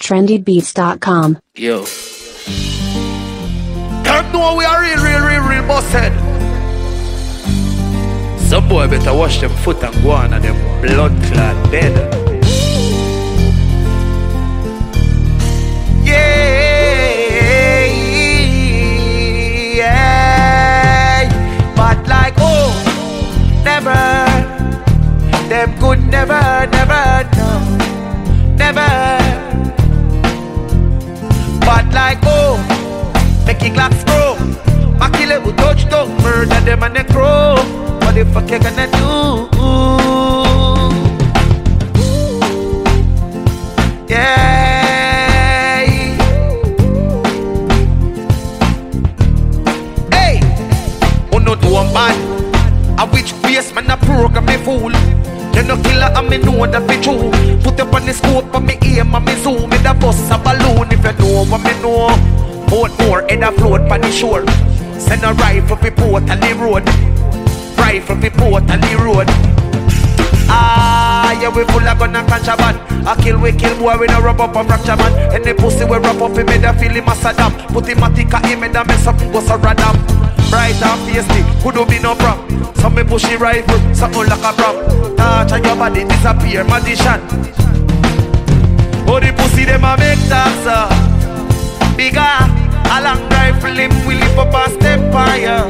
trendybeats.com. Yo. Don't know we are real busted. Some boy better wash them foot and go on and them blood clot dead. Yeah. But like never. Them could never, no. Never. But like make it glass grow. I kill it with touchdown, murder them and they crow. What the fuck you gonna do? Yeah. Hey, no do I'm bad. I which face man a program me fool. You no killer and me know that be true. Put up on the scope and me aim and me zoom. Me da bust a balloon if you know what me know. Boat more head a float on the shore. Send a rifle for port on the road. Rifle for port on the road. Ah, yeah, we full of gun and contraband. I kill boy, we no rub up a fracture man. And the pussy we rub up, he made a feel him a Saddam. Put him a tick at him, made a mess up and go so radam. Bright and feisty, could do be no problem. Some me push the rifle, something like a prop. Touch on your body, disappear, magician. Oh, the pussy them a make talks, bigger, a long rifle him, we lift up a step higher.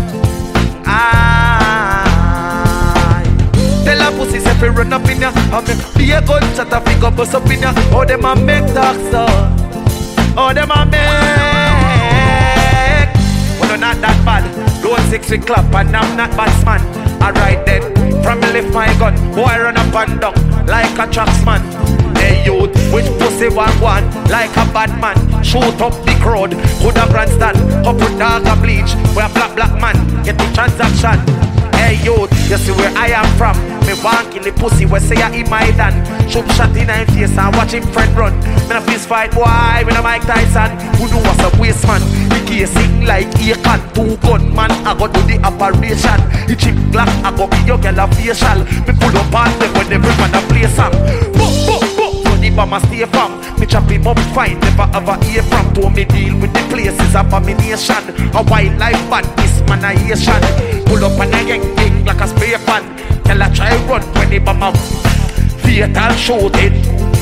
Tell a pussy say fi run up in ya, and me be a gunshot a fi go bust up in ya. Oh, them a make talks, oh, them a make. Well, no, not that bad. Don't 6 we clap and I'm not batsman. Alright then, from me lift my gun, boy run up and down like a tracksman. Hey youth, which pussy one like a bad man. Shoot up the crowd, put a grandstand, up with dog a bleach. We a black man, get the transaction. Hey youth, you see where I am from. Me want kill the pussy, we say I in my dan. Shoot shot in his face and watch him friend run. Me a fist fight boy, me a Mike Tyson. Who know what's a waste man? The case sing like a can. 2 gun man, I go do the operation. The chip black, I go give your girl a facial. Me pull up on them when they bring man a play song. The bomber stay from. Me chop him up fine, never ever hear from. To me deal with the places of abomination. A wildlife band, this manation. Pull up and I gang like a spray pan. Tell a try run when the bomber fatal shoot it.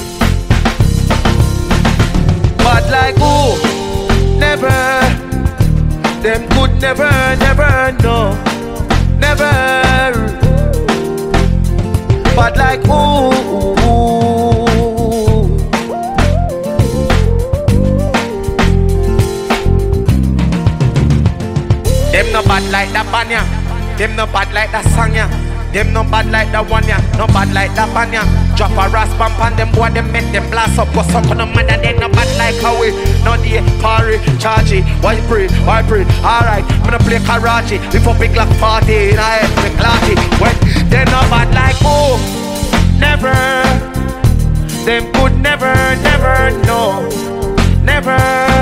But like never. Them could never know. Never. But like them no bad like that banya. Them no bad like that song ya. Them no bad like that one ya. No bad like that banya. Drop a rasp bump on them boy, them make them blast up. Go suck on them mother, they no bad like how we. No day, party, charge it. Why pray? Alright, I'm gonna play karate. Lift up big like party. I have the clarity. When they no bad like never. Them could never know. Never.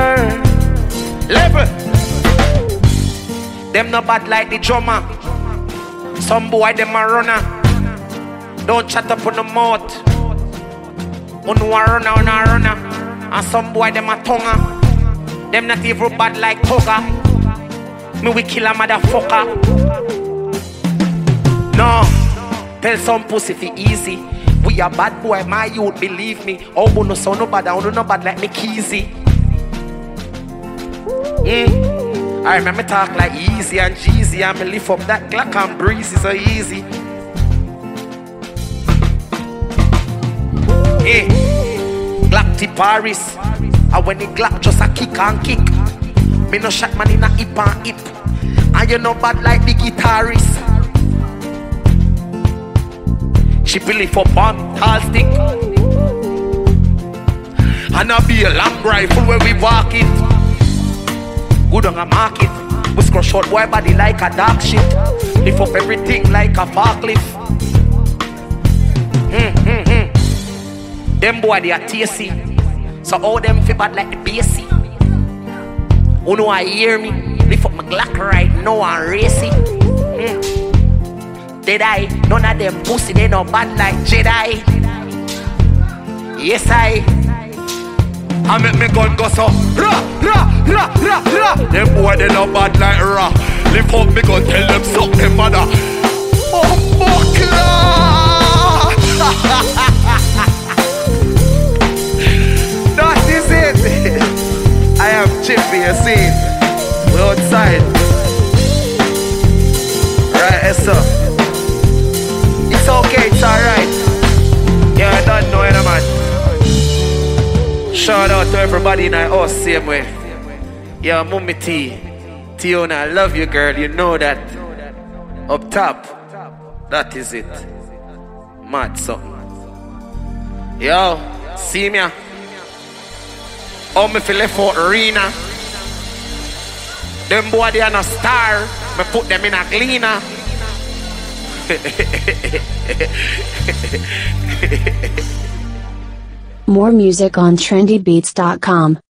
Them no bad like the drummer. Some boy them a runner. Don't chat up on the mouth. Unu a runner. And some boy them a tonguer. Them not even bad like Tugger. Me we kill a motherfucker. No. Tell some pussy fi easy. We a bad boy, my youth, believe me. Oh, no so no bad, I don't know bad like me Keezy. I remember talk like easy and cheesy. I me lift up that Glock and breezy so easy. Hey, Glock to Paris. And when the Glock just a kick and kick. Me no shot man in a hip and hip. And you know bad like the guitarist. She believe for bomb, tall stick. And a be a long rifle where we walk it. Good on a market. We scrub short boy body like a dark shit. Lift up everything like a forklift. Them boy they are tasty. So all them feel bad like the bassy. Who know I hear me? Lift up my Glock right now and racy. Did I? None of them pussy they no bad like Jedi. Yes I. I make me gun go so ra, ra, ra, ra, ra. Them boy they no bad like ra. Lift up me gun, tell them suck them mother. Oh, buckler. That is it. I am Chippy, you see. We're outside. Right, so it's okay, it's alright. Yeah, I don't know any man. Shout out to everybody in our house, same way. Yeah, Mummy T. Tiona, I love you, girl. You know that. Up top. That is it. Mad something. Yo, see me? Oh, me feel left out arena. Them boy they are no star. Me put them in a cleaner. More music on trendybeats.com.